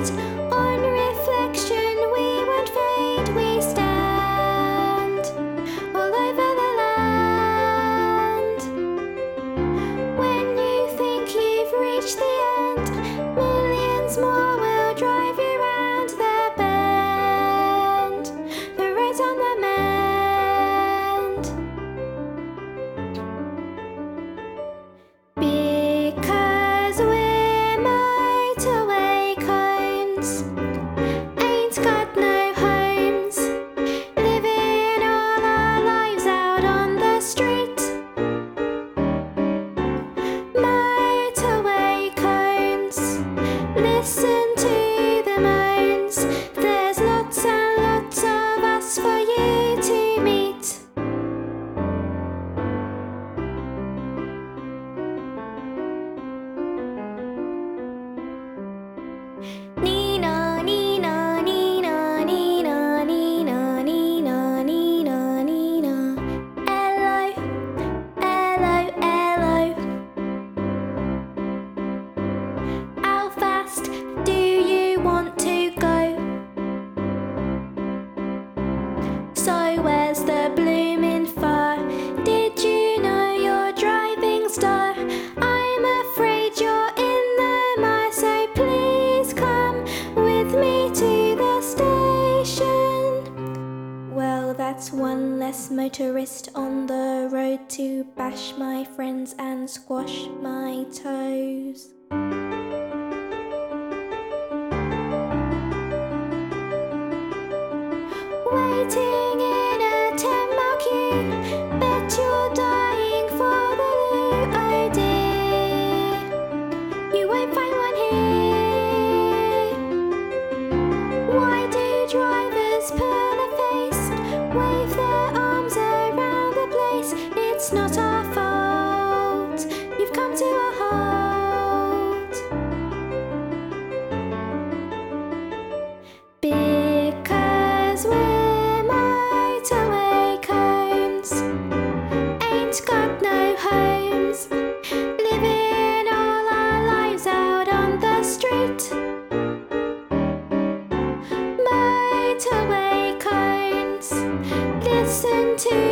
On reflection we won't fade, we stand all over the land. When you think you've reached the end, millions more will drive you round the bend. The road's on the mend. Because we're motorway cones, ain't got no homes, living all our lives out on the street. Motorway cones, listen to the moans. There's lots and lots of us for you to meet. Nina, Nina, Nina, Nina, Nina, Nina, Nina, Nina. Hello, hello, hello. How fast do you want to go? So where's the blooming fur? Did you know you're driving slow? I'm afraid you're in the mire, so please come with me to the station. Well, that's one less motorist on the road to bash my friends and squash my toes. Waiting in a 10-mile queue, bet you're dying for the loo. Oh dear, you won't find one here. Why do drivers pull a face, wave their arms around the place? It's not our fault, you've come to a halt. Because we're motorway cones, ain't got no homes, living all our lives out on the street. Motorway cones, listen to